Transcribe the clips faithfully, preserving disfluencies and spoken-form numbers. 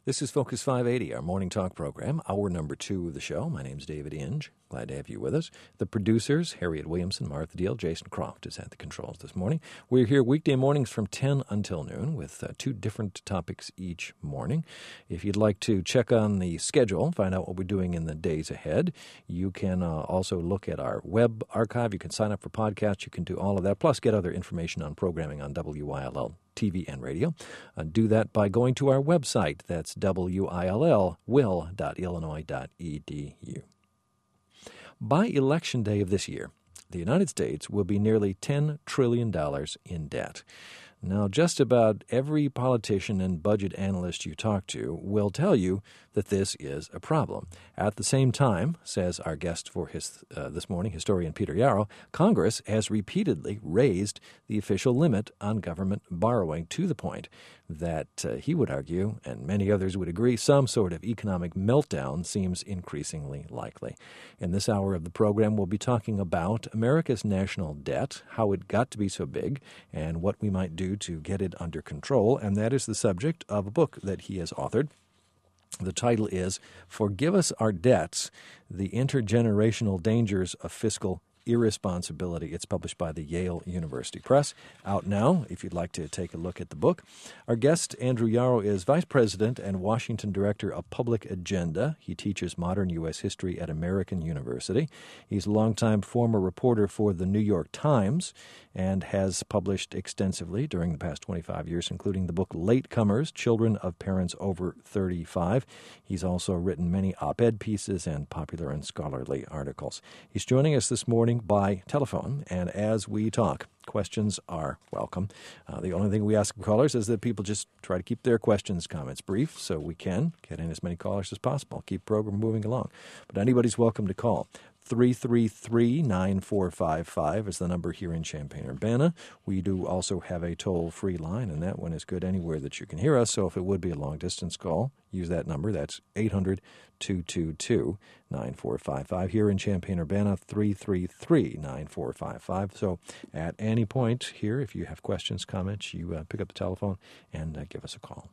This is Focus five eighty, our morning talk program, hour number two of the show. My name's David Inge. Glad to have you with us. The producers, Harriet Williamson, Martha Deal, Jason Croft is at the controls this morning. We're here weekday mornings from ten until noon with uh, two different topics each morning. If you'd like to check on the schedule, find out what we're doing in the days ahead, you can uh, also look at our web archive. You can sign up for podcasts. You can do all of that, plus get other information on programming on W I L L T V and radio. Uh, do that by going to our website. That's W I L L will dot illinois dot e d u. By election day of this year, the United States will be nearly ten trillion dollars in debt. Now, just about every politician and budget analyst you talk to will tell you that this is a problem. At the same time, says our guest for his uh, this morning, historian Peter Yarrow, Congress has repeatedly raised the official limit on government borrowing to the point that uh, he would argue, and many others would agree, some sort of economic meltdown seems increasingly likely. In this hour of the program, we'll be talking about America's national debt, how it got to be so big, and what we might do to get it under control, and that is the subject of a book that he has authored. The title is Forgive Us Our Debts, The Intergenerational Dangers of Fiscal Irresponsibility. It's published by the Yale University Press. Out now, if you'd like to take a look at the book. Our guest, Andrew Yarrow, is Vice President and Washington Director of Public Agenda. He teaches modern U S history at American University. He's a longtime former reporter for the New York Times and has published extensively during the past twenty-five years, including the book Latecomers, Children of Parents Over thirty-five. He's also written many op-ed pieces and popular and scholarly articles. He's joining us this morning by telephone, and as we talk, questions are welcome. Uh, the only thing we ask callers is that people just try to keep their questions, comments brief so we can get in as many callers as possible, keep the program moving along. But anybody's welcome to call. three three three, nine four five five is the number here in Champaign-Urbana. We do also have a toll-free line, and that one is good anywhere that you can hear us. So if it would be a long-distance call, use that number. That's eight hundred, two two two, nine four five five. Here in Champaign-Urbana, three three three, nine four five five. So at any point here, if you have questions, comments, you uh, pick up the telephone and uh, give us a call.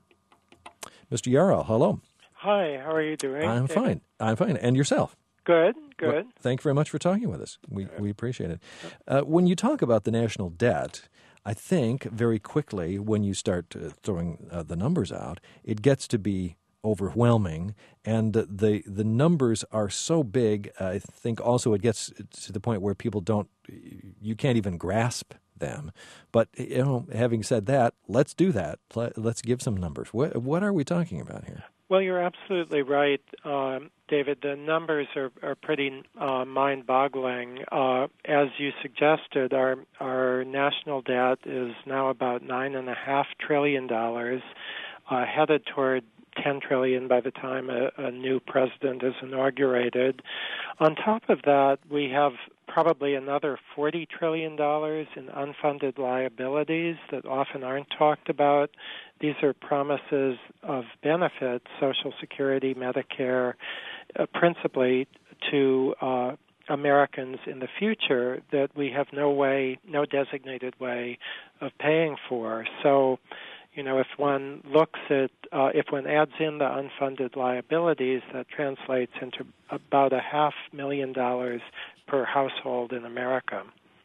Mister Yarrow, hello. Hi, how are you doing? I'm David? fine. I'm fine. And yourself? Good, good. Well, thank you very much for talking with us. We we appreciate it. Uh, when you talk about the national debt, I think very quickly when you start uh, throwing uh, the numbers out, it gets to be overwhelming, and the, the the numbers are so big. Uh, I think also it gets to the point where people don't, you can't even grasp them. But you know, having said that, let's do that. Let's give some numbers. What what are we talking about here? Well, you're absolutely right, um, David. The numbers are, are pretty uh, mind-boggling. Uh, as you suggested, our our national debt is now about nine and a half trillion dollars, uh, headed toward ten trillion by the time a, a new president is inaugurated. On top of that, we have probably another forty trillion dollars in unfunded liabilities that often aren't talked about. These are promises of benefits, Social Security, Medicare, uh, principally to uh, Americans in the future that we have no way, no designated way of paying for. So, you know, if one looks at, uh, if one adds in the unfunded liabilities, that translates into about a half million dollars per household in America.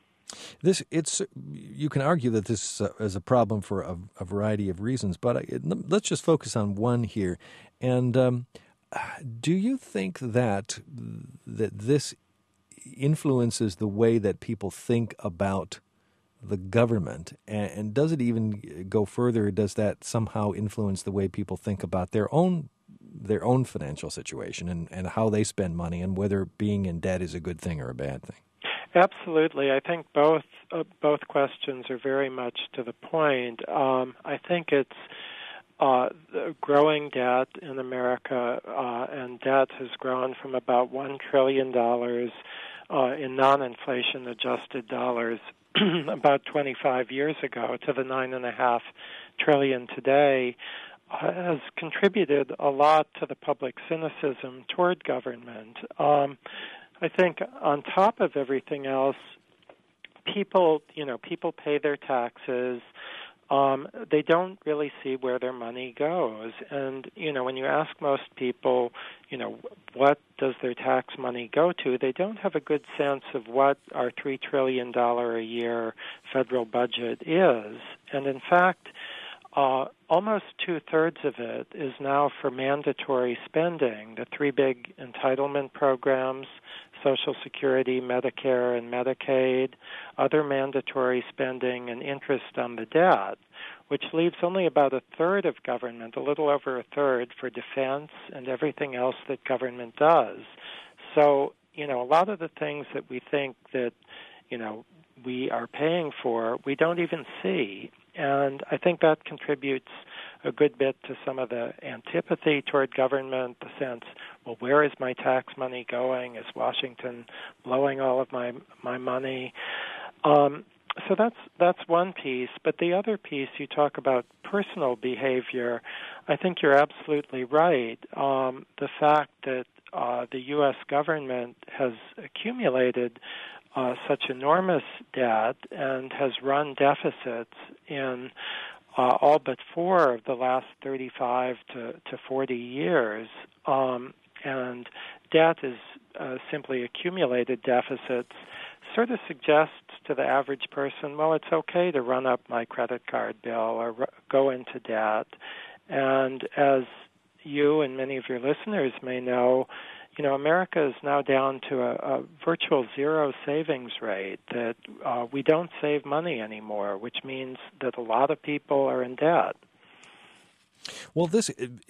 This it's you can argue that this uh, is a problem for a, a variety of reasons, but I, let's just focus on one here. And um, do you think that that this influences the way that people think about the government, and, and does it even go further? Does that somehow influence the way people think about their own their own financial situation and, and how they spend money, and whether being in debt is a good thing or a bad thing? Absolutely. I think both uh, both questions are very much to the point. Um, I think it's uh, the growing debt in America, uh, and debt has grown from about one trillion dollars uh, in non-inflation adjusted dollars about twenty-five years ago to the nine and a half trillion today, uh, has contributed a lot to the public cynicism toward government. Um, I think on top of everything else, people, you know, people pay their taxes. um, they don't really see where their money goes. And, you know, when you ask most people, you know, what does their tax money go to, they don't have a good sense of what our three trillion dollars a year federal budget is. And in fact, uh, almost two-thirds of it is now for mandatory spending, the three big entitlement programs, Social Security, Medicare, and Medicaid, other mandatory spending, and interest on the debt, which leaves only about a third of government, a little over a third, for defense and everything else that government does. So, you know, a lot of the things that we think that, you know, we are paying for, we don't even see. And I think that contributes a good bit to some of the antipathy toward government, the sense, well, where is my tax money going? Is Washington blowing all of my my money? Um, so that's that's one piece. But the other piece, you talk about personal behavior. I think you're absolutely right. Um, the fact that uh, the U S government has accumulated uh, such enormous debt and has run deficits in Uh, all but four of the last thirty-five to, to forty years, um, and debt is uh, simply accumulated deficits, sort of suggests to the average person, well, it's okay to run up my credit card bill or r- go into debt. And as you and many of your listeners may know, you know, America is now down to a, a virtual zero savings rate, that uh, we don't save money anymore, which means that a lot of people are in debt. Well, this,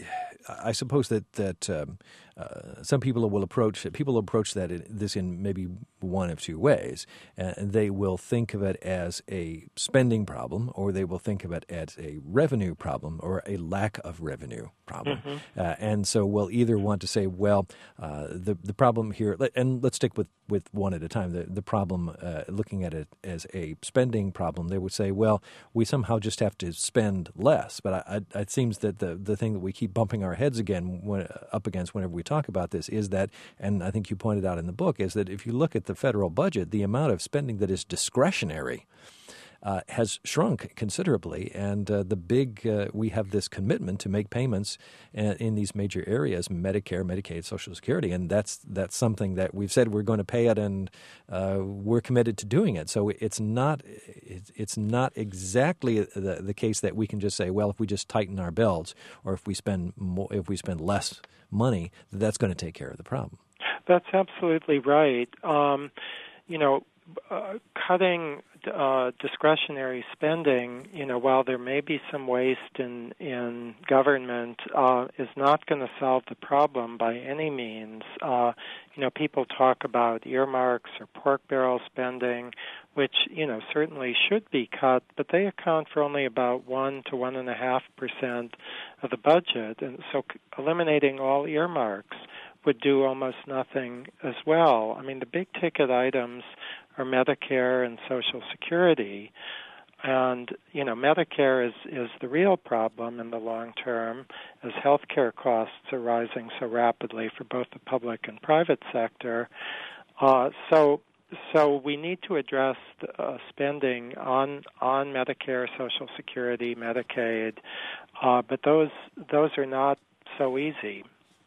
I suppose that that um, uh, some people will approach people approach that in, this in maybe one of two ways, and they will think of it as a spending problem, or they will think of it as a revenue problem, or a lack of revenue problem. Mm-hmm. Uh, and so we'll either want to say, well, uh, the the problem here, and let's stick with, with one at a time. The the problem, uh, looking at it as a spending problem, they would say, well, we somehow just have to spend less. But I, I, it seems that the the thing that we keep bumping our heads again when, up against whenever we talk about this is that, and I think you pointed out in the book, is that if you look at the federal budget, the amount of spending that is discretionary Uh, has shrunk considerably, and uh, the big uh, we have this commitment to make payments uh, in these major areas: Medicare, Medicaid, Social Security, and that's that's something that we've said we're going to pay it, and uh, we're committed to doing it. So it's not it's not exactly the, the case that we can just say, well, if we just tighten our belts, or if we spend more, if we spend less money, that's going to take care of the problem. That's absolutely right. Um, you know. Uh, cutting uh, discretionary spending, you know, while there may be some waste in in government, uh, is not going to solve the problem by any means. Uh, you know, people talk about earmarks or pork barrel spending, which, you know, certainly should be cut, but they account for only about one to one and a half percent of the budget, and so c- eliminating all earmarks would do almost nothing as well. I mean, the big ticket items are Medicare and Social Security. And, you know, Medicare is, is the real problem in the long term, as health care costs are rising so rapidly for both the public and private sector. Uh, so so we need to address the, uh, spending on on Medicare, Social Security, Medicaid, uh, but those those are not so easy.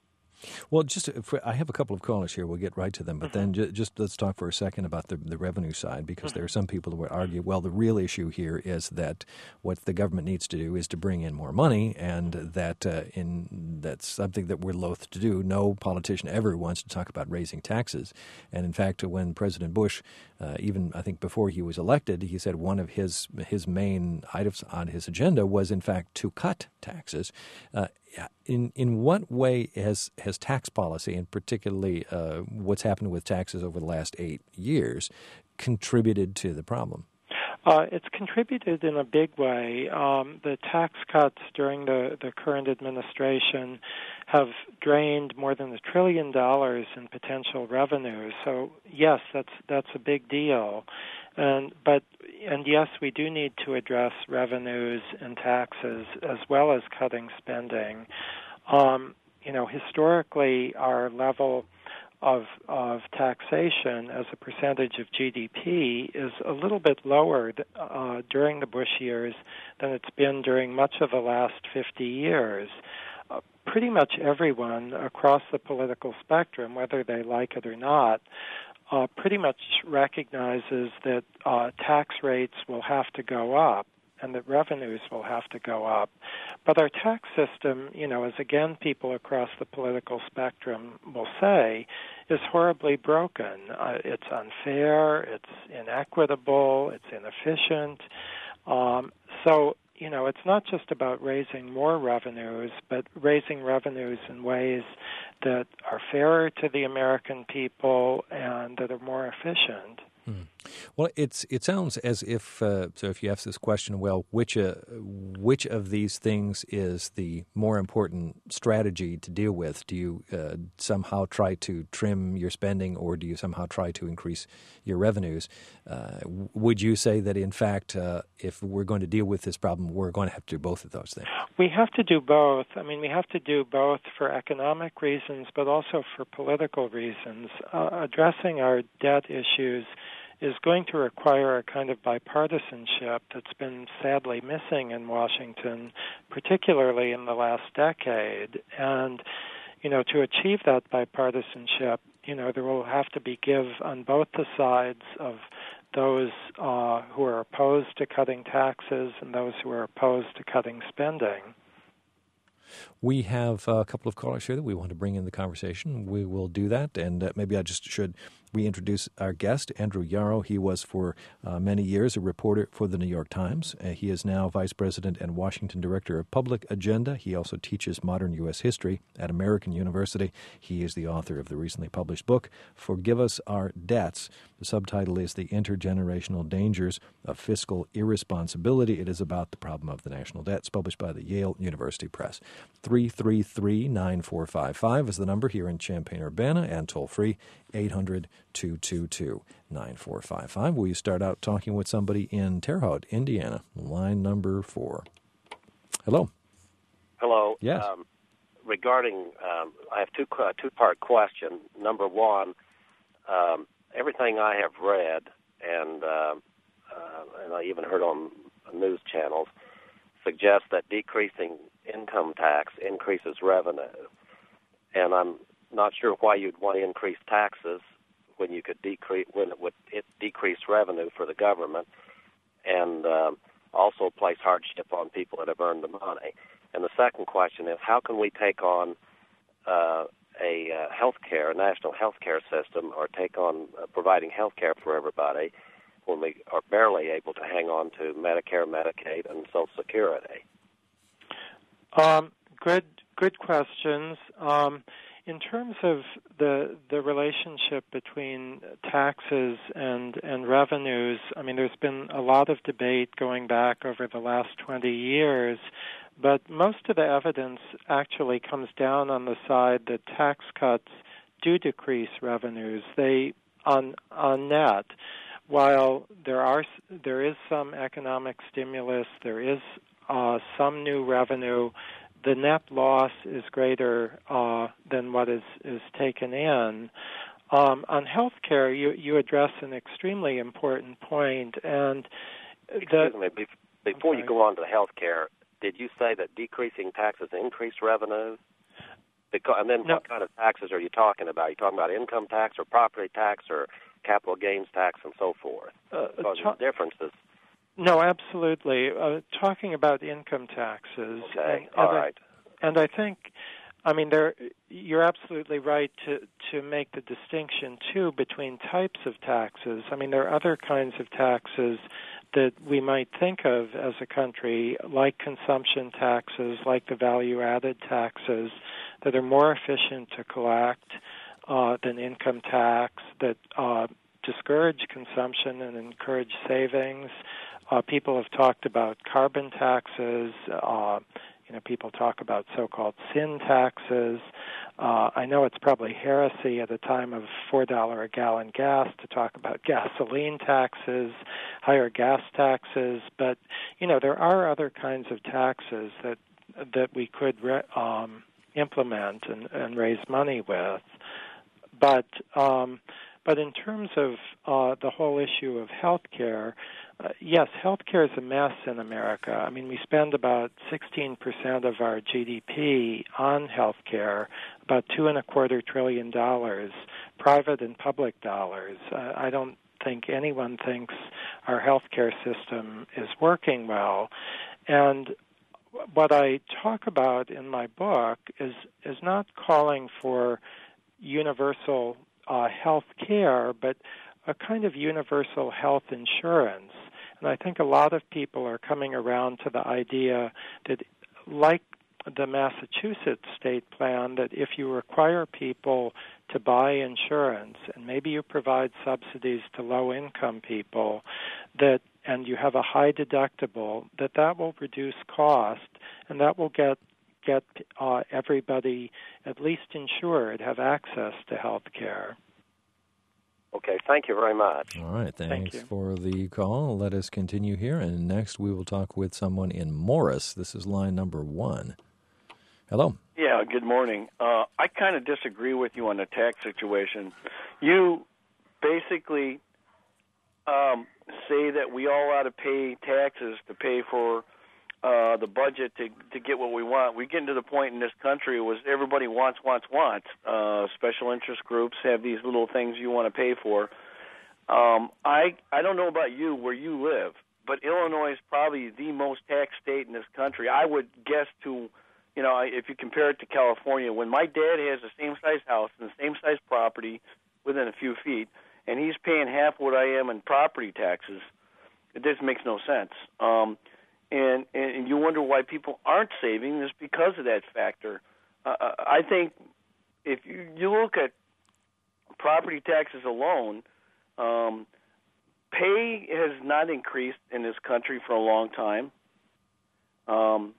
Well, just for, I have a couple of callers here. We'll get right to them. But mm-hmm. then ju- just let's talk for a second about the, the revenue side, because mm-hmm. there are some people who would argue, well, the real issue here is that what the government needs to do is to bring in more money, and that uh, in that's something that we're loath to do. No politician ever wants to talk about raising taxes. And in fact, when President Bush, uh, even I think before he was elected, he said one of his his main items on his agenda was, in fact, to cut taxes. Uh, In in what way has has tax policy, and particularly uh, what's happened with taxes over the last eight years, contributed to the problem? Uh, it's contributed in a big way. Um, the tax cuts during the, the current administration have drained more than a trillion dollars in potential revenue. So yes, that's that's a big deal. And but and yes, we do need to address revenues and taxes as well as cutting spending. Um, you know, historically, our level of of taxation as a percentage of G D P is a little bit lower uh, during the Bush years than it's been during much of the last fifty years. Uh, pretty much everyone across the political spectrum, whether they like it or not, uh, pretty much recognizes that uh, tax rates will have to go up and that revenues will have to go up. But our tax system, you know, as again people across the political spectrum will say, is horribly broken. Uh, it's unfair, it's inequitable, it's inefficient. Um, so, you know, it's not just about raising more revenues, but raising revenues in ways that are fairer to the American people and that are more efficient. Hmm. Well, it's it sounds as if uh, so. If you ask this question, well, which uh, which of these things is the more important strategy to deal with? Do you uh, somehow try to trim your spending, or do you somehow try to increase your revenues? Uh, would you say that, in fact, uh, if we're going to deal with this problem, we're going to have to do both of those things? We have to do both. I mean, we have to do both for economic reasons, but also for political reasons. Uh, addressing our debt issues is going to require a kind of bipartisanship that's been sadly missing in Washington, particularly in the last decade. And, you know, to achieve that bipartisanship, you know, there will have to be give on both the sides of those uh, who are opposed to cutting taxes and those who are opposed to cutting spending. We have a couple of callers here that we want to bring in the conversation. We will do that, and uh, maybe I just should reintroduce our guest, Andrew Yarrow. He was for uh, many years a reporter for the New York Times. Uh, he is now Vice President and Washington Director of Public Agenda. He also teaches modern U S history at American University. He is the author of the recently published book, Forgive Us Our Debts. The subtitle is The Intergenerational Dangers of Fiscal Irresponsibility. It is about the problem of the national debt. It's published by the Yale University Press. three three three, nine four five five is the number here in Champaign-Urbana, and toll-free eight hundred, two two two, nine four five five. Will you start out talking with somebody in Terre Haute, Indiana? Line number four. Hello. Hello. Yes. Um, regarding, um, I have two uh, two-part question. Number one, um, everything I have read, and uh, uh, and I even heard on news channels, suggests that decreasing income tax increases revenue. And I'm not sure why you'd want to increase taxes when you could decrease when it would it decrease revenue for the government, and um, also place hardship on people that have earned the money. And the second question is, how can we take on uh, a uh, health care, a national health care system, or take on uh, providing health care for everybody when we are barely able to hang on to Medicare, Medicaid, and Social Security? Um, good, good questions. Um, in terms of the the relationship between taxes and and revenues, I mean, there's been a lot of debate going back over the last twenty years, but most of the evidence actually comes down on the side that tax cuts do decrease revenues. They on on net. While there are there is some economic stimulus, there is uh, some new revenue, the net loss is greater uh, than what is, is taken in. Um, on health care, you, you address an extremely important point. And Excuse me, be- before okay. you go on to health care, did you say that decreasing taxes increase revenue? Because, and then no. What kind of taxes are you talking about? Are you talking about income tax or property tax or capital gains tax and so forth? Uh, because ta- there's differences. No, absolutely. Uh, talking about income taxes. Okay, and, all and right. I, and I think, I mean, there, you're absolutely right to, to make the distinction, too, between types of taxes. I mean, there are other kinds of taxes that we might think of as a country, like consumption taxes, like the value-added taxes, that are more efficient to collect uh, than income tax, that uh, discourage consumption and encourage savings. Uh, people have talked about carbon taxes. Uh, you know, people talk about so-called sin taxes. Uh, I know it's probably heresy at a time of four dollars a gallon gas to talk about gasoline taxes, higher gas taxes. But, you know, there are other kinds of taxes that that we could re- um, implement and, and raise money with. but um, but in terms of uh, the whole issue of health care, uh, yes, health care is a mess in America. I mean, we spend about sixteen percent of our G D P on health care, about two and a quarter trillion dollars, private and public dollars. Uh, I don't think anyone thinks our healthcare system is working well. And what I talk about in my book is is not calling for universal uh, health care, but a kind of universal health insurance. And I think a lot of people are coming around to the idea that, like the Massachusetts state plan, that if you require people to buy insurance and maybe you provide subsidies to low-income people, that and you have a high deductible, that that will reduce cost and that will get get uh, everybody at least insured, have access to health care. Okay, thank you very much. All right, thanks Thank for the call. Let us continue here, and next we will talk with someone in Morris. This is line number one. Hello. Yeah, good morning. Uh, I kind of disagree with you on the tax situation. You basically um, say that we all ought to pay taxes to pay for uh, the budget to to get what we want. We get to the point in this country was everybody wants, wants, wants. Uh, special interest groups have these little things you want to pay for. Um, I I don't know about you where you live, but Illinois is probably the most taxed state in this country. I would guess to, you know, if you compare it to California, when my dad has the same size house and the same size property within a few feet, and he's paying half what I am in property taxes, it just makes no sense. Um, and, and you wonder why people aren't saving is because of that factor. Uh, I think if you, you look at property taxes alone, um, pay has not increased in this country for a long time. Um,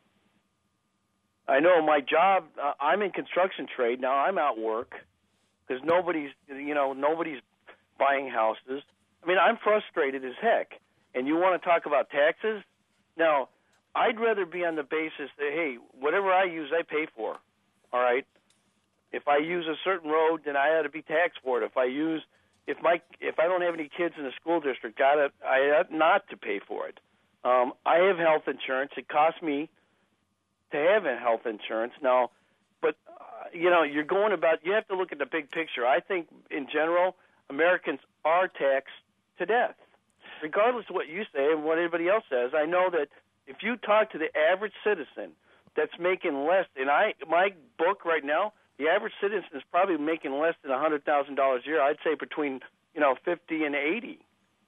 I know my job, uh, I'm in construction trade. Now I'm out work because nobody's, you know, nobody's buying houses. I mean, I'm frustrated as heck. And you want to talk about taxes? Now, I'd rather be on the basis that, hey, whatever I use, I pay for. All right? If I use a certain road, then I ought to be taxed for it. If I use, if my, if I don't have any kids in the school district, I ought, I ought not to pay for it. Um, I have health insurance. It costs me to have a health insurance now, but uh, you know, you're going about. You have to look at the big picture. I think, in general, Americans are taxed to death, regardless of what you say and what anybody else says. I know that if you talk to the average citizen that's making less, and I, my book right now, the average citizen is probably making less than a hundred thousand dollars a year. I'd say between you know fifty and eighty.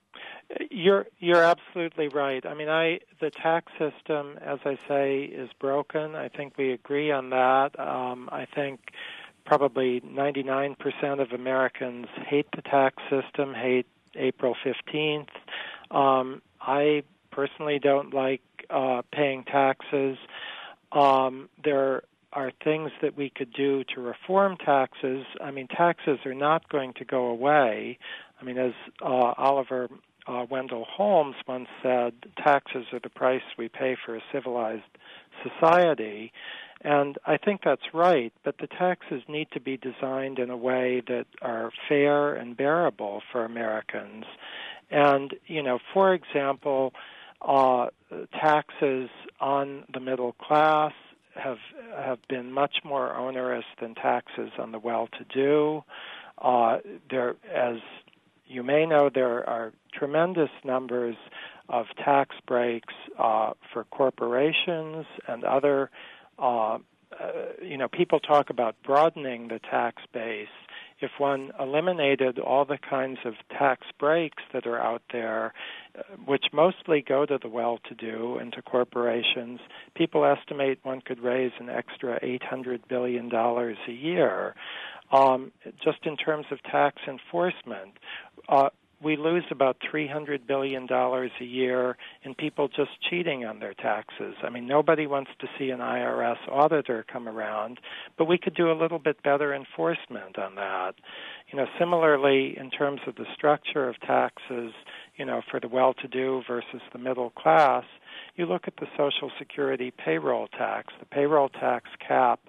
You're you're absolutely right. I mean, I the tax system, as I say, is broken. I think we agree on that. Um, I think probably ninety-nine percent of Americans hate the tax system, hate April fifteenth. Um, I personally don't like uh, paying taxes. Um, there are things that we could do to reform taxes. I mean, taxes are not going to go away. I mean, as uh, Oliver Uh, Wendell Holmes once said, taxes are the price we pay for a civilized society. And I think that's right, but the taxes need to be designed in a way that are fair and bearable for Americans. And, you know, for example, uh, taxes on the middle class have have been much more onerous than taxes on the well-to-do. Uh, there, as you may know, there are tremendous numbers of tax breaks uh, for corporations and other, uh, uh, you know, people talk about broadening the tax base. If one eliminated all the kinds of tax breaks that are out there, uh, which mostly go to the well-to-do and to corporations, people estimate one could raise an extra eight hundred billion dollars a year. Um, just in terms of tax enforcement, uh, we lose about three hundred billion dollars a year in people just cheating on their taxes. I mean, nobody wants to see an I R S auditor come around, but we could do a little bit better enforcement on that. You know, similarly, in terms of the structure of taxes, you know, for the well-to-do versus the middle class, you look at the Social Security payroll tax. The payroll tax cap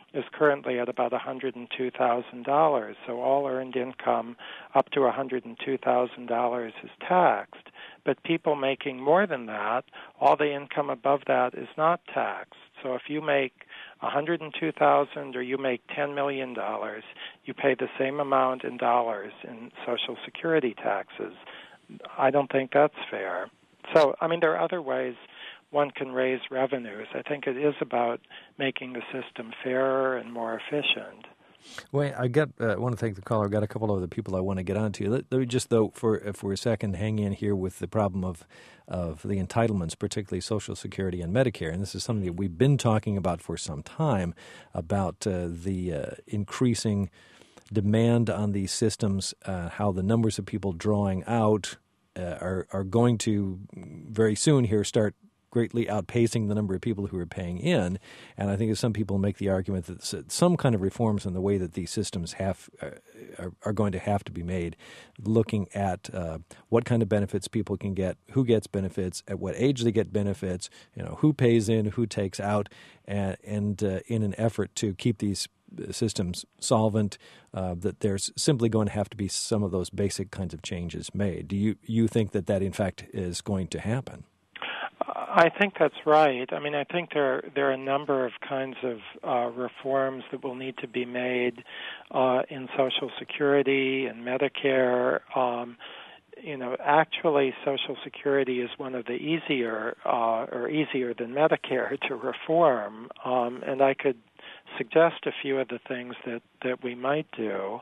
is currently at about one hundred two thousand dollars. So all earned income up to one hundred two thousand dollars is taxed. But people making more than that, all the income above that is not taxed. So if you make one hundred two thousand dollars or you make ten million dollars, you pay the same amount in dollars in Social Security taxes. I don't think that's fair. So, I mean, there are other ways one can raise revenues. I think it is about making the system fairer and more efficient. Well, I got. Uh, I want to thank the caller. I've got a couple of other people I want to get onto. Let, let me just, though, for for a second, hang in here with the problem of of the entitlements, particularly Social Security and Medicare. And this is something that we've been talking about for some time, about uh, the uh, increasing demand on these systems, uh, how the numbers of people drawing out uh, are are going to very soon here start greatly outpacing the number of people who are paying in. And I think some people make the argument that some kind of reforms in the way that these systems have uh, are, are going to have to be made, looking at uh, what kind of benefits people can get, who gets benefits, at what age they get benefits, you know, who pays in, who takes out, and, and uh, in an effort to keep these systems solvent, uh, that there's simply going to have to be some of those basic kinds of changes made. Do you, you think that that, in fact, is going to happen? I think that's right. I mean, I think there there are a number of kinds of uh, reforms that will need to be made uh, in Social Security and Medicare. Um, you know, actually, Social Security is one of the easier uh, or easier than Medicare to reform, um, and I could suggest a few of the things that, that we might do.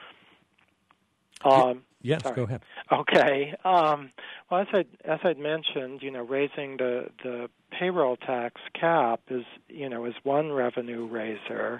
Um, yes, sorry. Go ahead. Okay. Um, well, as I as I'd mentioned, you know, raising the the payroll tax cap is you know is one revenue raiser.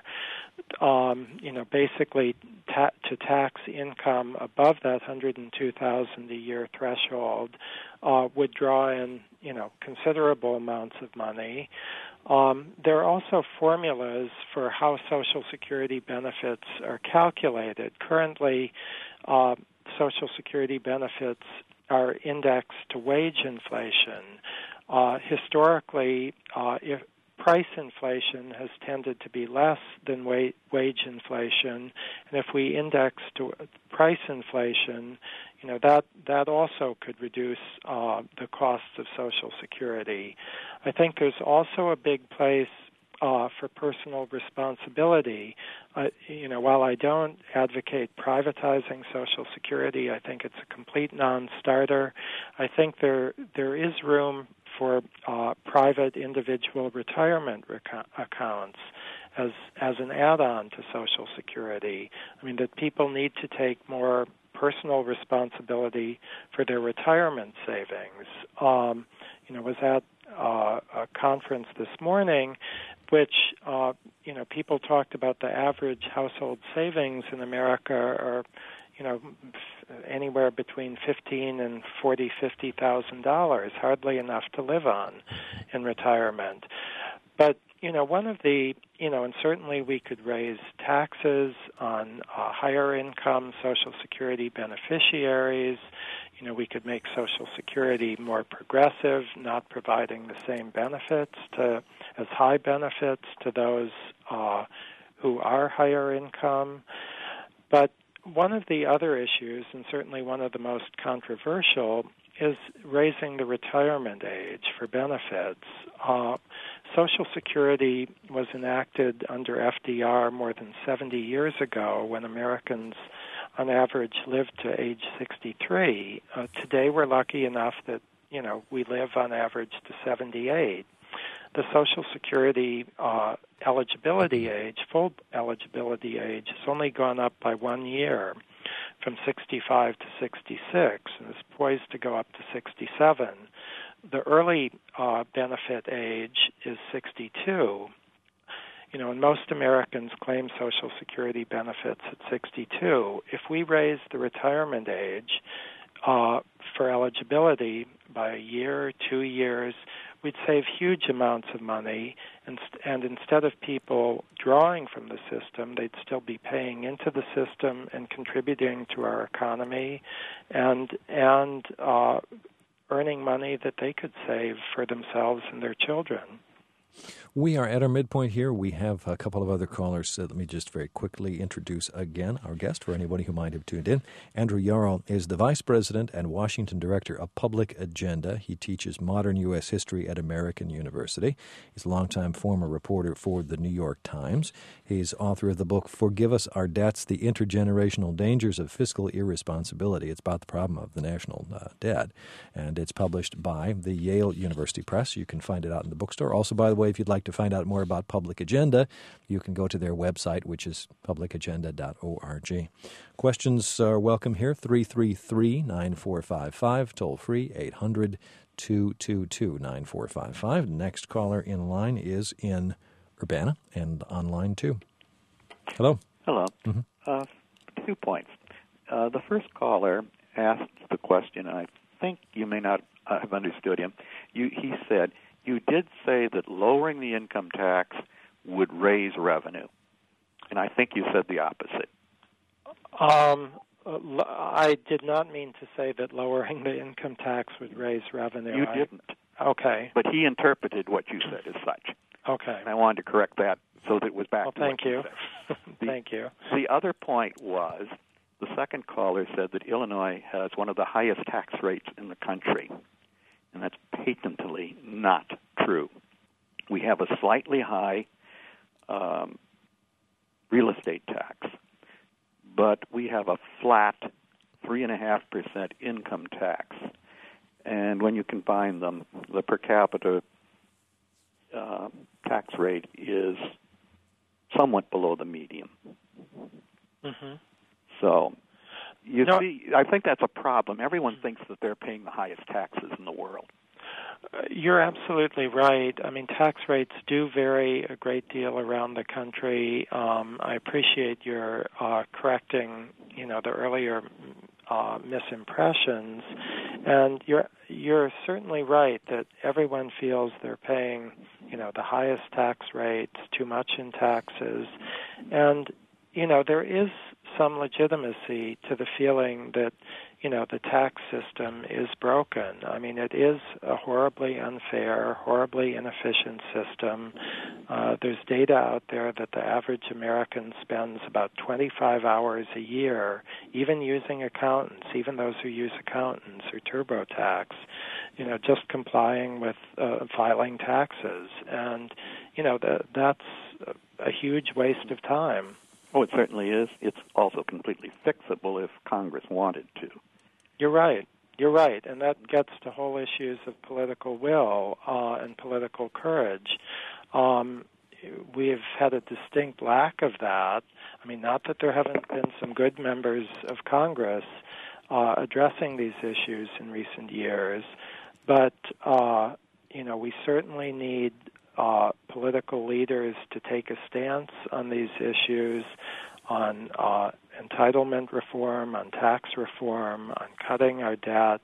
Um, you know, basically ta- to tax income above that one hundred two thousand a year threshold uh, would draw in you know considerable amounts of money. Um, there are also formulas for how Social Security benefits are calculated. Currently, uh, Social Security benefits are indexed to wage inflation. Uh, historically, uh, if price inflation has tended to be less than wa- wage inflation, and if we index to price inflation, you know that that also could reduce uh, the costs of Social Security. I think there's also a big place uh, for personal responsibility. Uh, you know, while I don't advocate privatizing Social Security, I think it's a complete non-starter. I think there there is room for uh, private individual retirement rec- accounts as as an add-on to Social Security. I mean, that people need to take more personal responsibility for their retirement savings. Um, you know, was at uh, a conference this morning, which uh, you know people talked about the average household savings in America are, you know, anywhere between fifteen and forty, fifty thousand dollars, hardly enough to live on in retirement. But you know, one of the, you know, and certainly we could raise taxes on uh, higher income Social Security beneficiaries. You know, we could make Social Security more progressive, not providing the same benefits to, as high benefits to those uh, who are higher income. But one of the other issues, and certainly one of the most controversial, is raising the retirement age for benefits. Uh, Social Security was enacted under F D R more than seventy years ago when Americans on average lived to age sixty-three. Uh, today we're lucky enough that, you know, we live on average to seventy-eight. The Social Security uh, eligibility age, full eligibility age, has only gone up by one year, from sixty-five to sixty-six, and is poised to go up to sixty-seven. The early uh, benefit age is sixty-two. You know, and most Americans claim Social Security benefits at sixty-two. If we raise the retirement age uh, for eligibility by a year, two years, we'd save huge amounts of money, and, and instead of people drawing from the system, they'd still be paying into the system and contributing to our economy, and and uh, earning money that they could save for themselves and their children. We are at our midpoint here. We have a couple of other callers. So let me just very quickly introduce again our guest for anybody who might have tuned in. Andrew Yarl is the Vice President and Washington Director of Public Agenda. He teaches modern U S history at American University. He's a longtime former reporter for the New York Times. He's author of the book Forgive Us Our Debts, The Intergenerational Dangers of Fiscal Irresponsibility. It's about the problem of the national uh, debt, and it's published by the Yale University Press. You can find it out in the bookstore. Also, by the way, if you'd like to find out more about Public Agenda, you can go to their website, which is public agenda dot org. Questions are welcome here, three three three, nine four five five, toll free, eight hundred, two two two, nine four five five. Next caller in line is in Urbana and online too. Hello. Hello. Mm-hmm. Uh, two points. Uh, the first caller asked the question, and I think you may not uh, have understood him. You, he said, you did say that lowering the income tax would raise revenue, and I think you said the opposite. Um, I did not mean to say that lowering the income tax would raise revenue. You I, didn't. Okay. But he interpreted what you said as such. Okay. And I wanted to correct that so that it was back well, to thank what you you. said. The, thank you. The other point was the second caller said that Illinois has one of the highest tax rates in the country, and that's patently not true. We have a slightly high um, real estate tax, but we have a flat three point five percent income tax. And when you combine them, the per capita uh, tax rate is somewhat below the median. Mm-hmm. So, you no, see, I think that's a problem. Everyone thinks that they're paying the highest taxes in the world. Uh, you're absolutely right. I mean, tax rates do vary a great deal around the country. Um, I appreciate your uh, correcting, you know, the earlier uh, misimpressions, and you're you're certainly right that everyone feels they're paying, you know, the highest tax rates, too much in taxes, and you know, there is some legitimacy to the feeling that, you know, the tax system is broken. I mean, it is a horribly unfair, horribly inefficient system. Uh, there's data out there that the average American spends about twenty-five hours a year, even using accountants, even those who use accountants or TurboTax, you know, just complying with uh, filing taxes. And, you know, the, that's a huge waste of time. Oh, it certainly is. It's also completely fixable if Congress wanted to. You're right. You're right. And that gets to whole issues of political will uh, and political courage. Um, we've had a distinct lack of that. I mean, not that there haven't been some good members of Congress uh, addressing these issues in recent years, but, uh, you know, we certainly need Uh, political leaders to take a stance on these issues, on uh, entitlement reform, on tax reform, on cutting our debt.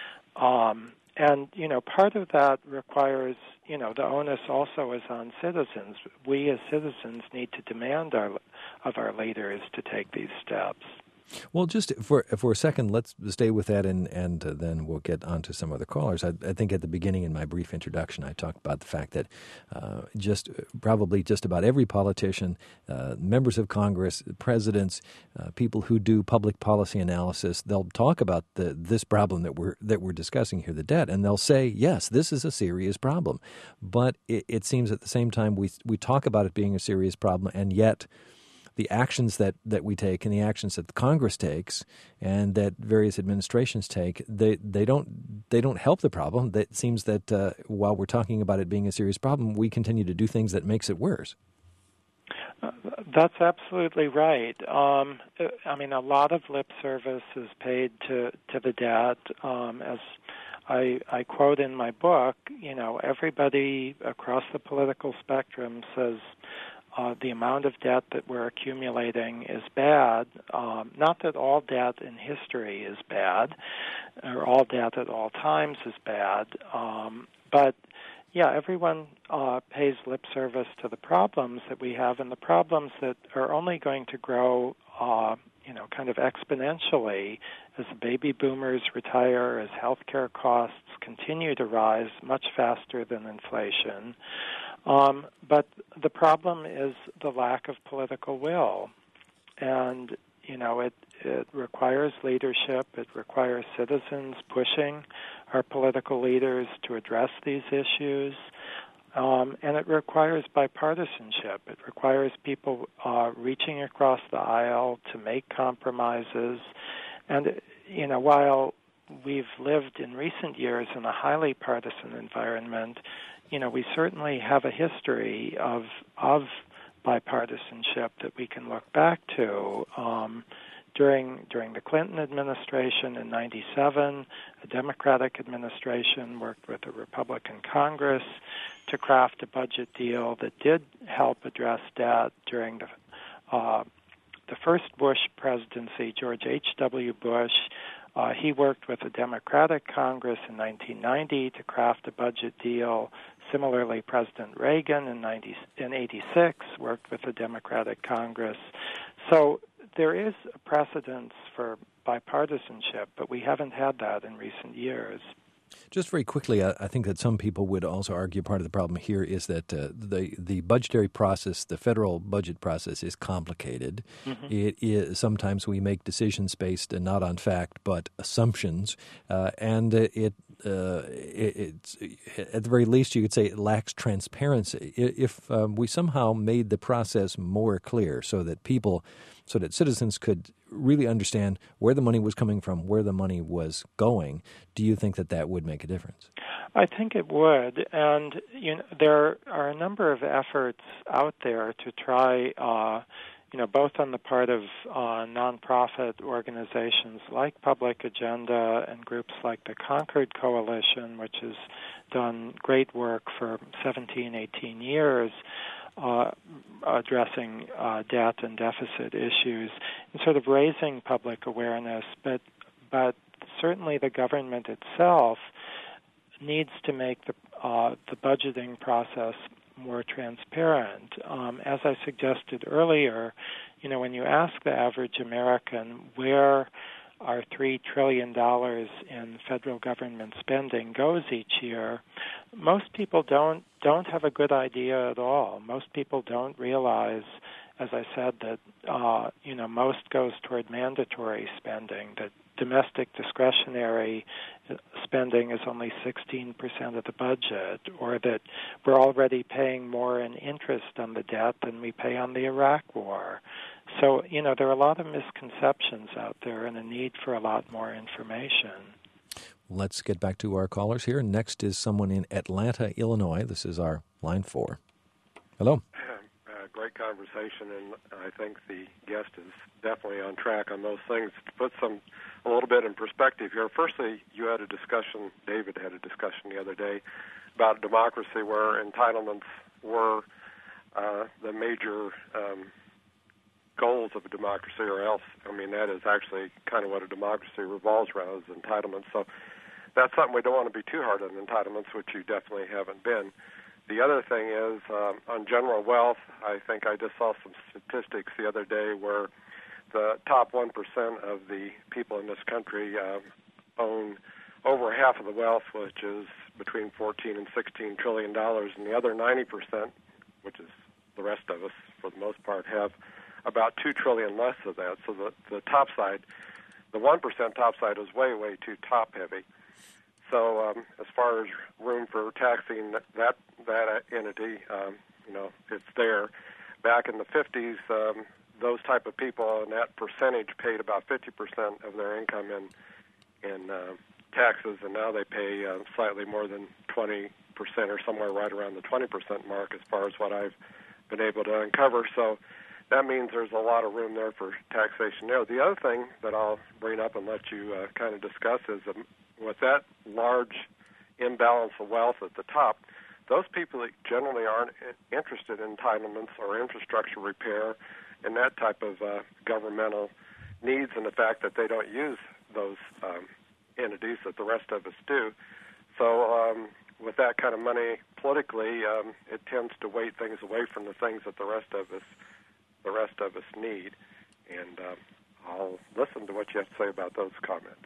Um, and, you know, part of that requires, you know, the onus also is on citizens. We as citizens need to demand our, of our leaders to take these steps. Well, just for for a second, let's stay with that, and, and uh, then we'll get on to some other callers. I, I think at the beginning in my brief introduction, I talked about the fact that uh, just probably just about every politician, uh, members of Congress, presidents, uh, people who do public policy analysis, they'll talk about the this problem that we're that we're discussing here, the debt, and they'll say, yes, this is a serious problem. But it, it seems at the same time we we talk about it being a serious problem, and yet the actions that, that we take and the actions that the Congress takes and that various administrations take, they they don't they don't help the problem. It seems that uh, while we're talking about it being a serious problem, we continue to do things that makes it worse. Uh, that's absolutely right. Um, I mean, a lot of lip service is paid to, to the debt. Um, as I, I quote in my book, you know, everybody across the political spectrum says, Uh, the amount of debt that we're accumulating is bad. Um, not that all debt in history is bad, or all debt at all times is bad, um, but yeah, everyone uh, pays lip service to the problems that we have, and the problems that are only going to grow, uh, you know, kind of exponentially as the baby boomers retire, as healthcare costs continue to rise much faster than inflation. Um, but the problem is the lack of political will. And, you know, it, it requires leadership. It requires citizens pushing our political leaders to address these issues. Um, and it requires bipartisanship. It requires people uh, reaching across the aisle to make compromises. And, you know, while we've lived in recent years in a highly partisan environment, you know, we certainly have a history of of bipartisanship that we can look back to. Um, during during the Clinton administration in ninety-seven, a Democratic administration worked with a Republican Congress to craft a budget deal that did help address debt during the uh, the first Bush presidency, George H W. Bush. Uh, he worked with a Democratic Congress in nineteen ninety to craft a budget deal. Similarly, President Reagan in, ninety, in eighty-six worked with a Democratic Congress. So there is a precedence for bipartisanship, but we haven't had that in recent years. Just very quickly, I think that some people would also argue part of the problem here is that uh, the the budgetary process, the federal budget process, is complicated. Mm-hmm. It is sometimes we make decisions based uh, not on fact but assumptions, uh, and uh, it, uh, it it's at the very least you could say it lacks transparency. If um, we somehow made the process more clear, so that people, so that citizens could really understand where the money was coming from, where the money was going, do you think that that would make a difference? I think it would, and you know, there are a number of efforts out there to try, uh, you know, both on the part of uh, nonprofit organizations like Public Agenda and groups like the Concord Coalition, which has done great work for seventeen, eighteen years, Uh, addressing uh, debt and deficit issues and sort of raising public awareness, but but certainly the government itself needs to make the uh, the budgeting process more transparent. Um, as I suggested earlier, you know, when you ask the average American where our three trillion dollars in federal government spending goes each year, most people don't don't have a good idea at all. Most people don't realize, as I said, that uh, you know most goes toward mandatory spending, that domestic discretionary spending is only sixteen percent of the budget, or that we're already paying more in interest on the debt than we pay on the Iraq War. So, you know, there are a lot of misconceptions out there and a need for a lot more information. Let's get back to our callers here. Next is someone in Atlanta, Illinois. This is our line four. Hello. Uh, great conversation, and I think the guest is definitely on track on those things. To put some a little bit in perspective here, firstly, you had a discussion, David had a discussion the other day about democracy where entitlements were uh, the major um goals of a democracy, or else, I mean, that is actually kind of what a democracy revolves around, is entitlements. So that's something we don't want to be too hard on entitlements, which you definitely haven't been. The other thing is, um, on general wealth, I think I just saw some statistics the other day where the top one percent of the people in this country uh, own over half of the wealth, which is between fourteen and sixteen trillion dollars, and the other ninety percent, which is the rest of us for the most part, have about two trillion less of that. So the, the top side, the one percent top side is way, way too top heavy. So um, as far as room for taxing that that entity, um, you know, it's there. Back in the fifties, um, those type of people and that percentage paid about fifty percent of their income in in uh, taxes, and now they pay uh, slightly more than twenty percent, or somewhere right around the twenty percent mark as far as what I've been able to uncover. So that means there's a lot of room there for taxation there. The other thing that I'll bring up and let you uh, kind of discuss is um, with that large imbalance of wealth at the top, those people that generally aren't interested in entitlements or infrastructure repair and that type of uh, governmental needs, and the fact that they don't use those um, entities that the rest of us do. So um, with that kind of money politically, um, it tends to weight things away from the things that the rest of us the rest of us need. And uh, I'll listen to what you have to say about those comments.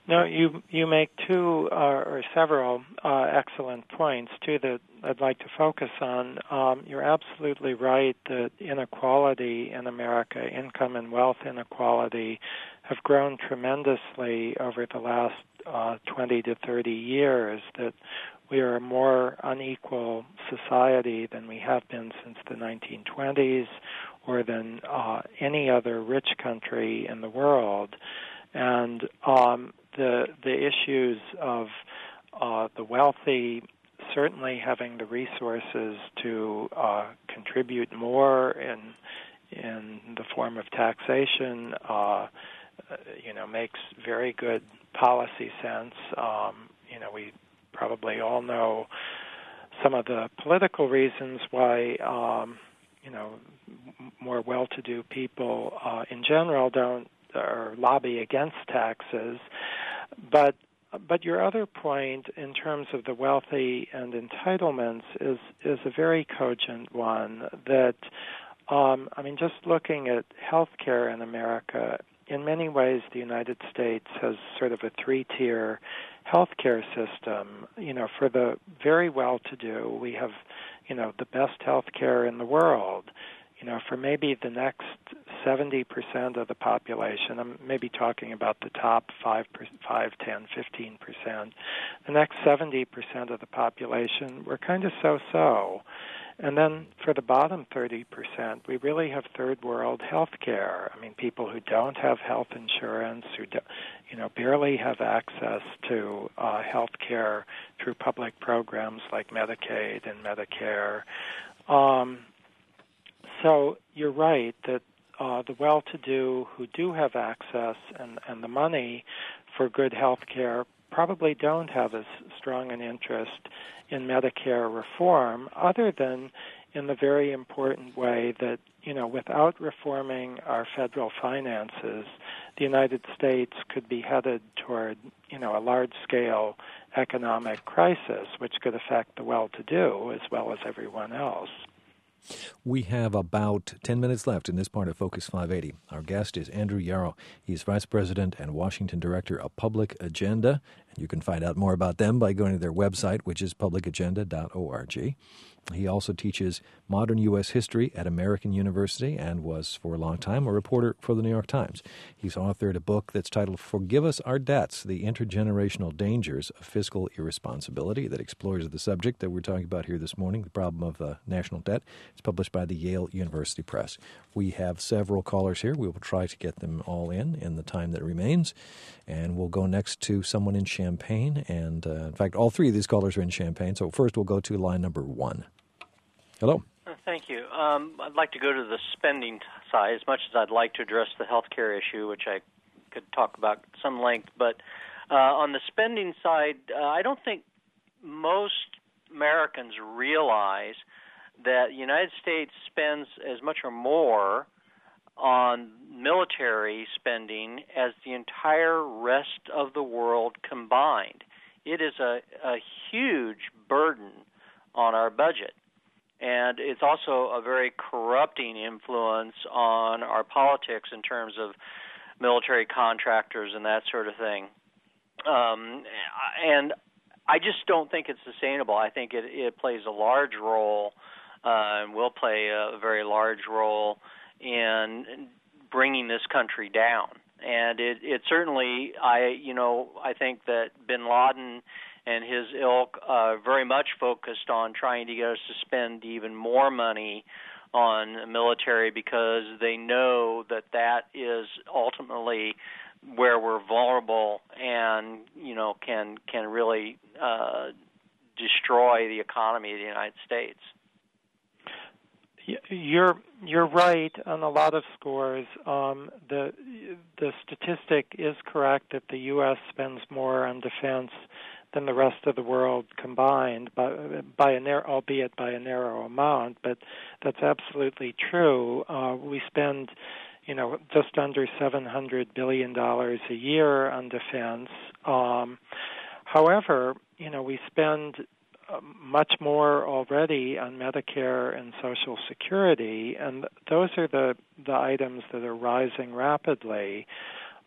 No, you you make two uh, or several uh, excellent points, two that I'd like to focus on. Um, you're absolutely right that inequality in America, income and wealth inequality, have grown tremendously over the last uh, twenty to thirty years, that we are a more unequal society than we have been since the nineteen twenties or than uh, any other rich country in the world. And um, the the issues of uh, the wealthy certainly having the resources to uh, contribute more in in the form of taxation, uh, you know, makes very good policy sense. Um, you know, we probably all know some of the political reasons why, um, you know, more well-to-do people uh, in general don't or lobby against taxes. But but your other point in terms of the wealthy and entitlements is is a very cogent one. That um, I mean, just looking at healthcare in America, in many ways, the United States has sort of a three-tier healthcare system. You know, for the very well-to-do, we have, you know, the best healthcare in the world. You know, for maybe the next seventy percent of the population, I'm maybe talking about the top five, five, ten, fifteen percent, the next seventy percent of the population, we're kind of so-so. And then for the bottom thirty percent, we really have third world health care. I mean, people who don't have health insurance, who do, you know, barely have access to uh, health care through public programs like Medicaid and Medicare. Um, so you're right that uh, the well-to-do who do have access and, and the money for good health care probably don't have as strong an interest in Medicare reform, other than in the very important way that, you know, without reforming our federal finances, the United States could be headed toward, you know, a large-scale economic crisis, which could affect the well-to-do as well as everyone else. We have about ten minutes left in this part of Focus five eighty. Our guest is Andrew Yarrow. He's Vice President and Washington Director of Public Agenda. And you can find out more about them by going to their website, which is public agenda dot org. He also teaches modern U S history at American University and was, for a long time, a reporter for the New York Times. He's authored a book that's titled Forgive Us Our Debts, The Intergenerational Dangers of Fiscal Irresponsibility, that explores the subject that we're talking about here this morning, the problem of uh, national debt. It's published by the Yale University Press. We have several callers here. We will try to get them all in in the time that remains. And we'll go next to someone in Champaign. And, uh, in fact, all three of these callers are in Champaign. So first we'll go to line number one. Hello. Thank you. Um, I'd like to go to the spending side, as much as I'd like to address the health care issue, which I could talk about at some length. But uh, on the spending side, uh, I don't think most Americans realize that the United States spends as much or more on military spending as the entire rest of the world combined. It is a, a huge burden on our budget. And it's also a very corrupting influence on our politics in terms of military contractors and that sort of thing. Um, and I just don't think it's sustainable. I think it, it plays a large role uh, and will play a very large role in bringing this country down. And it, it certainly, I you know, I think that Bin Laden and his ilk uh, very much focused on trying to get us to spend even more money on military because they know that that is ultimately where we're vulnerable and, you know, can can really uh, destroy the economy of the United States. You're you're right on a lot of scores. Um, the the statistic is correct that the U S spends more on defense than the rest of the world combined, by, by a narrow, albeit by a narrow amount. But that's absolutely true. Uh, we spend, you know, just under seven hundred billion dollars a year on defense. Um, however, you know, we spend uh, much more already on Medicare and Social Security, and those are the, the items that are rising rapidly.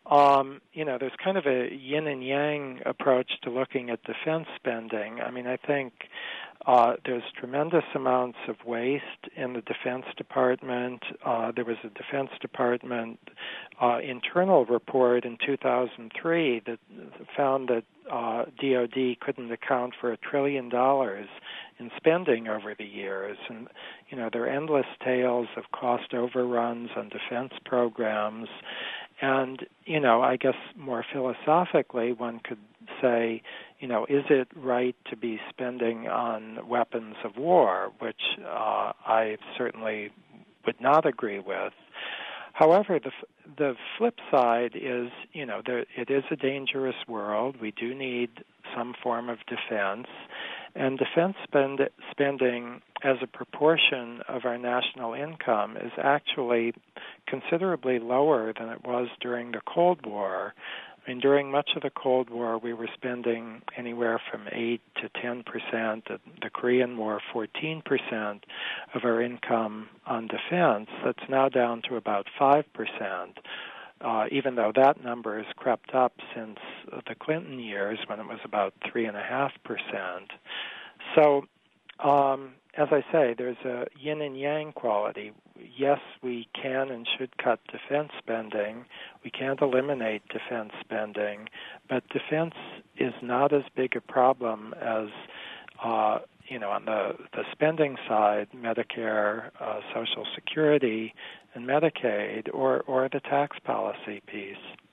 um, you know, there's kind of a yin and yang approach to looking at defense spending. I mean, I think uh, there's tremendous amounts of waste in the Defense Department. Uh, there was a Defense Department uh, internal report in two thousand three that found that uh, D O D couldn't account for a trillion dollars in spending over the years. And, you know, there are endless tales of cost overruns on defense programs. And, you know, I guess more philosophically, one could say, you know, is it right to be spending on weapons of war, which uh, I certainly would not agree with. However, the the flip side is, you know, there, it is a dangerous world. We do need some form of defense. And defense spend, spending as a proportion of our national income is actually considerably lower than it was during the Cold War. I mean, during much of the Cold War, we were spending anywhere from eight to ten percent, the Korean War, fourteen percent of our income on defense. That's now down to about five percent. Uh, even though that number has crept up since the Clinton years when it was about three point five percent. So, um, as I say, there's a yin and yang quality. Yes, we can and should cut defense spending. We can't eliminate defense spending, but defense is not as big a problem as, uh, you know, on the, the spending side, Medicare, uh, Social Security, and Medicaid, or, or the tax policy piece.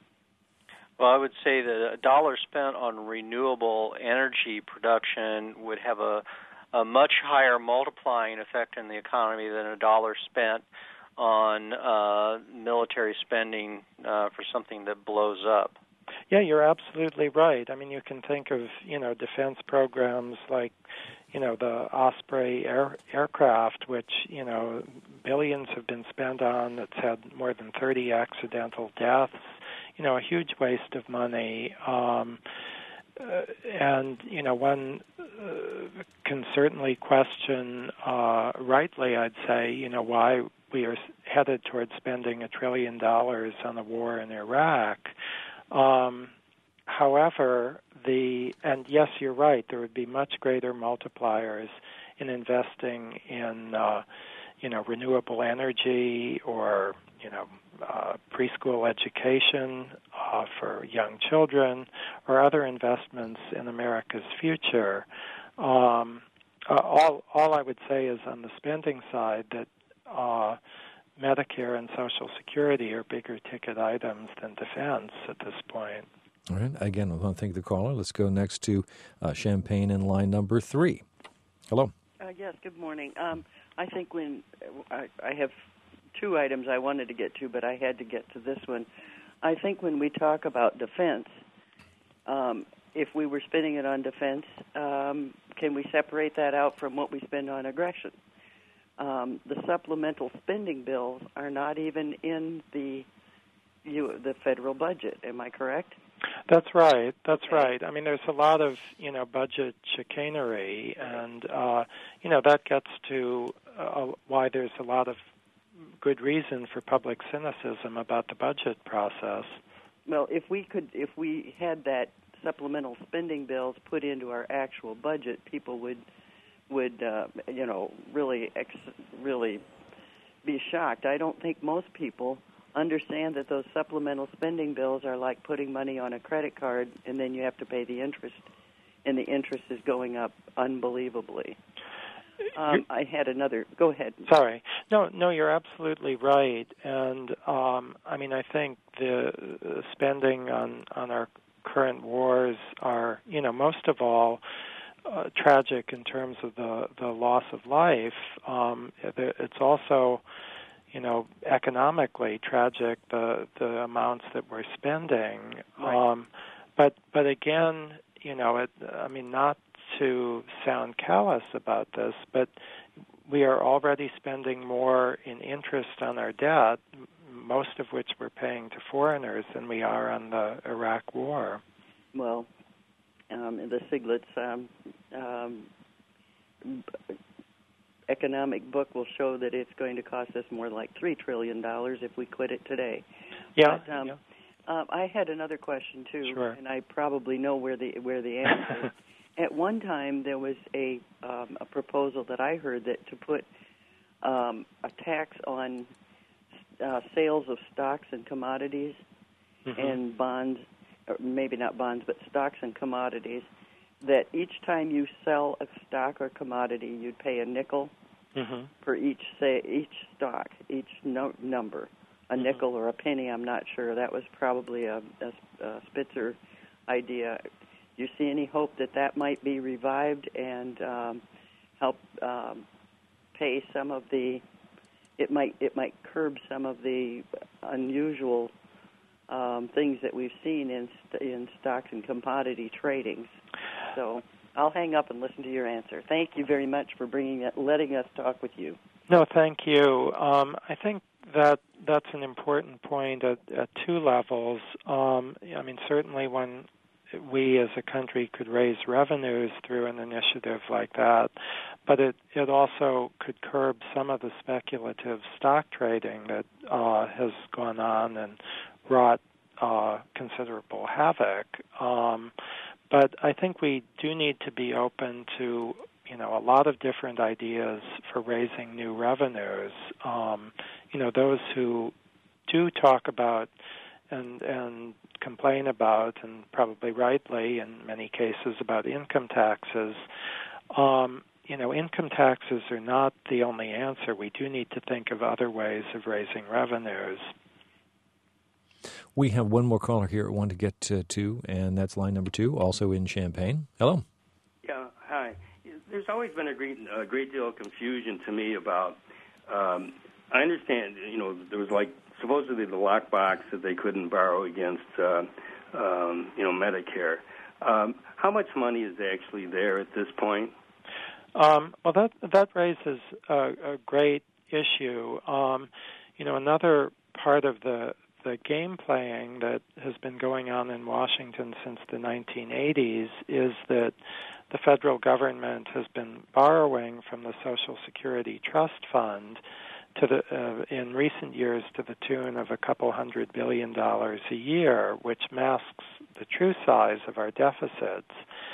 Well, I would say that a dollar spent on renewable energy production would have a, a much higher multiplying effect in the economy than a dollar spent on uh, military spending uh, for something that blows up. Yeah, you're absolutely right. I mean, you can think of, you know, defense programs like, you know, the Osprey air, aircraft, which, you know, billions have been spent on. It's had more than thirty accidental deaths. You know, a huge waste of money. Um, uh, and, you know, one uh, can certainly question, uh, rightly, I'd say, you know, why we are headed towards spending a trillion dollars on the war in Iraq. Um, however, the, and yes, you're right, there would be much greater multipliers in investing in, uh, you know, renewable energy or, you know, uh, preschool education uh, for young children or other investments in America's future. Um, uh, all, all I would say is on the spending side that uh, Medicare and Social Security are bigger ticket items than defense at this point. All right. Again, I want to thank the caller. Let's go next to uh, Champaign in line number three. Hello. Uh, yes, good morning. Um, I think when I, I have two items I wanted to get to, but I had to get to this one. I think when we talk about defense, um, if we were spending it on defense, um, can we separate that out from what we spend on aggression? Um, the supplemental spending bills are not even in the you, the federal budget. Am I correct? That's right. That's right. I mean, there's a lot of, you know, budget chicanery, and, uh, you know, that gets to uh, why there's a lot of good reason for public cynicism about the budget process. Well, if we could, if we had that supplemental spending bills put into our actual budget, people would, would uh, you know, really, ex- really be shocked. I don't think most people understand that those supplemental spending bills are like putting money on a credit card and then you have to pay the interest, and the interest is going up unbelievably. Um, I had another. Go ahead. Sorry. No, no, you're absolutely right. And um, I mean, I think the spending on, on our current wars are, you know, most of all uh, tragic in terms of the, the loss of life. Um, it's also, you know, economically tragic, the the amounts that we're spending. Right. Um, but but again, you know, it, I mean, not to sound callous about this, but we are already spending more in interest on our debt, most of which we're paying to foreigners, than we are on the Iraq War. Well, um, the Stiglitz um, um, economic book will show that it's going to cost us more like three trillion dollars if we quit it today. Yeah. But, um, yeah. Uh, I had another question too, Sure. and I probably know where the where the answer is. At one time, there was a um, a proposal that I heard that to put um, a tax on uh, sales of stocks and commodities Mm-hmm. and bonds, or maybe not bonds, but stocks and commodities. That each time you sell a stock or commodity, you'd pay a nickel Mm-hmm. for each say each stock, each no, number, a Mhm. nickel or a penny. I'm not sure. That was probably a, a, a Spitzer idea. Do you see any hope that that might be revived and um, help um, pay some of the? It might it might curb some of the unusual um, things that we've seen in in stocks and commodity tradings. So I'll hang up and listen to your answer. Thank you very much for bringing it, letting us talk with you. No, thank you. Um, I think that that's an important point at, at two levels. Um, I mean, certainly when we as a country could raise revenues through an initiative like that, but it, it also could curb some of the speculative stock trading that uh, has gone on and wrought uh, considerable havoc. Um, but I think we do need to be open to, you know, a lot of different ideas for raising new revenues. Um, you know, those who do talk about and and complain about, and probably rightly in many cases, about income taxes. Um, you know, income taxes are not the only answer. We do need to think of other ways of raising revenues. We have one more caller here at one to get to, to, and that's line number two, also in Champaign. Hello. Yeah, hi. There's always been a great, a great deal of confusion to me about, um, I understand, you know, there was like supposedly the lockbox that they couldn't borrow against, uh, um, you know, Medicare. Um, how much money is actually there at this point? Um, well, that that raises a, a great issue. Um, you know, another part of the the game playing that has been going on in Washington since the nineteen eighties is that the federal government has been borrowing from the Social Security Trust Fund to the uh, in recent years to the tune of a couple hundred billion dollars a year, which masks the true size of our deficits.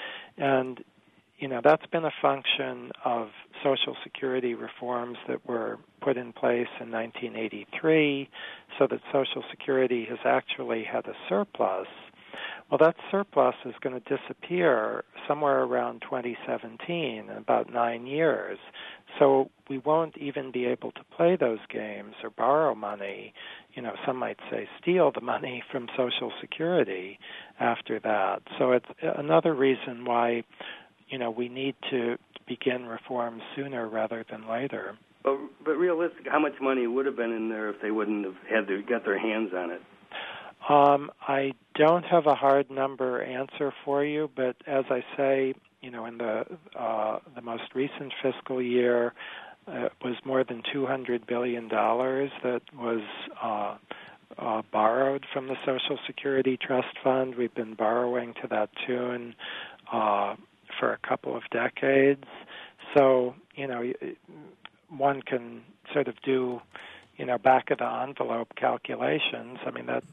And you know, that's been a function of Social Security reforms that were put in place in nineteen eighty-three, so that Social Security has actually had a surplus. Well, that surplus is going to disappear somewhere around twenty seventeen, in about nine years. So we won't even be able to play those games or borrow money, you know, some might say steal the money from Social Security after that. So it's another reason why, you know, we need to begin reforms sooner rather than later. But, but realistically, how much money would have been in there if they wouldn't have had to get their hands on it? Um, I don't have a hard number answer for you, but as I say, you know, in the uh, the most recent fiscal year, uh, it was more than two hundred billion dollars that was uh, uh, borrowed from the Social Security Trust Fund. We've been borrowing to that tune uh, for a couple of decades. So, you know, one can sort of do, you know, back of the envelope calculations. I mean, that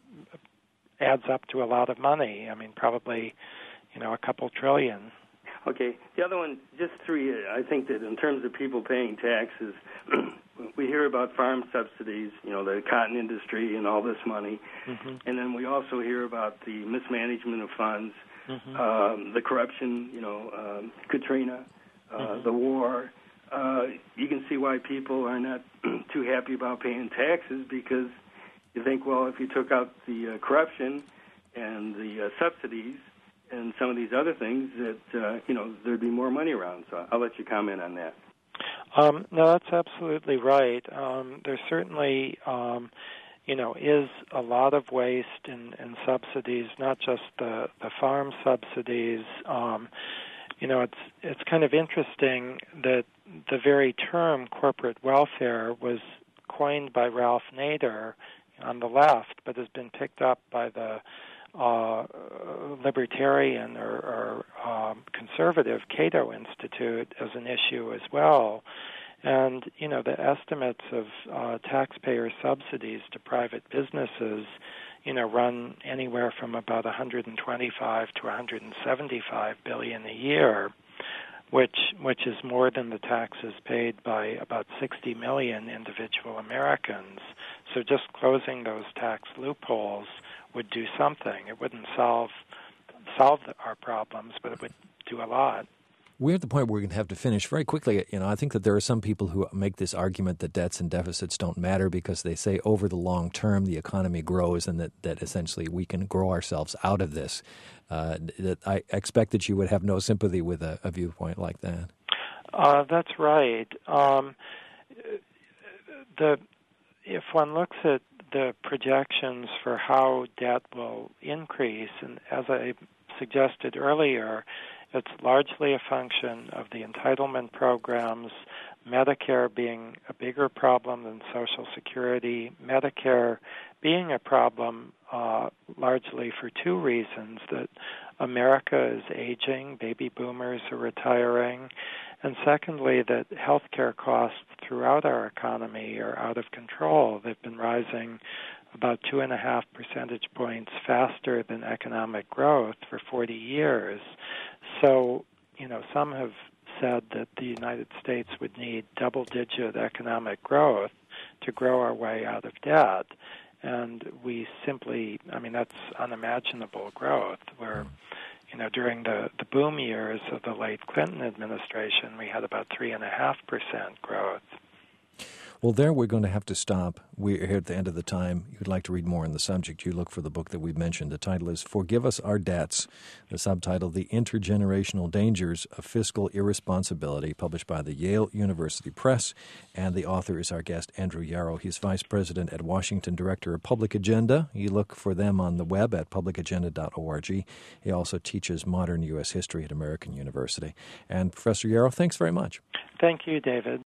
adds up to a lot of money. I mean, probably, you know, a couple trillion. Okay. The other one, just three, I think that in terms of people paying taxes, we hear about farm subsidies, you know, the cotton industry and all this money. Mm-hmm. And then we also hear about the mismanagement of funds, mm-hmm. um, the corruption, you know, um, Katrina, uh, mm-hmm. the war. Uh, you can see why people are not too happy about paying taxes, because you think, well, if you took out the uh, corruption and the uh, subsidies and some of these other things, that, uh, you know, there'd be more money around. So I'll let you comment on that. Um, no, that's absolutely right. Um, there certainly, um, you know, is a lot of waste in, in subsidies, not just the, the farm subsidies. Um, you know, it's it's kind of interesting that the very term corporate welfare was coined by Ralph Nader on the left, but has been picked up by the uh, libertarian or, or um, conservative Cato Institute as an issue as well. And, you know, the estimates of uh, taxpayer subsidies to private businesses, you know, run anywhere from about one hundred twenty-five to one hundred seventy-five billion a year, which which is more than the taxes paid by about sixty million individual Americans. So just closing those tax loopholes would do something. It wouldn't solve solve our problems, but it would do a lot. We're at the point where we're going to have to finish very quickly. You know, I think that there are some people who make this argument that debts and deficits don't matter because they say over the long term the economy grows and that, that essentially we can grow ourselves out of this. Uh, that I expect that you would have no sympathy with a, a viewpoint like that. Uh, that's right. Um, the if one looks at the projections for how debt will increase, and as I suggested earlier, it's largely a function of the entitlement programs, Medicare being a bigger problem than Social Security, Medicare being a problem uh, largely for two reasons, that America is aging, baby boomers are retiring, and secondly, that healthcare costs throughout our economy are out of control. They've been rising about two and a half percentage points faster than economic growth for forty years. So, you know, some have said that the United States would need double-digit economic growth to grow our way out of debt. And we simply, I mean, that's unimaginable growth. Where, you know, during the, the boom years of the late Clinton administration, we had about three and a half percent growth. Well, there we're going to have to stop. We're here at the end of the time. If you'd like to read more on the subject, you look for the book that we've mentioned. The title is Forgive Us Our Debts. The subtitle, The Intergenerational Dangers of Fiscal Irresponsibility, published by the Yale University Press. And the author is our guest, Andrew Yarrow. He's vice president at Washington, director of Public Agenda. You look for them on the web at public agenda dot org. He also teaches modern U S history at American University. And Professor Yarrow, thanks very much. Thank you, David.